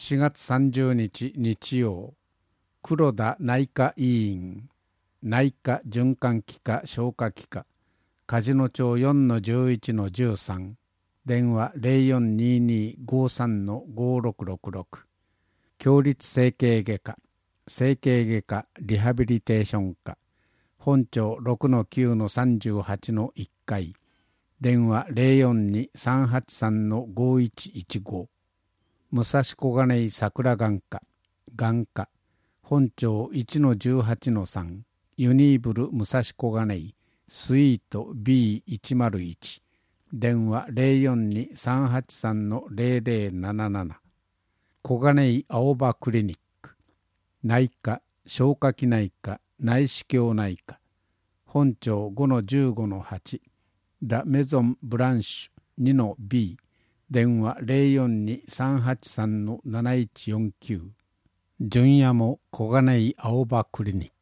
4月30日日曜、黒田内科委員、内科循環器科消化器科、梶野町 4-11-13、電話 042253-5666、共立整形外科、整形外科リハビリテーション科、本町 6-9-38-1階、電話 042-383-5115、武蔵小金井桜眼科、眼科、本町 1-18-3、ユニーブル武蔵小金井、スイート B101、電話 042-383-0077、小金井青葉クリニック、内科、消化器内科、内視鏡内科、本町 5-15-8、ラ・メゾン・ブランシュ 2-B、電話 042-383-7149、純也も小金井青葉クリニック。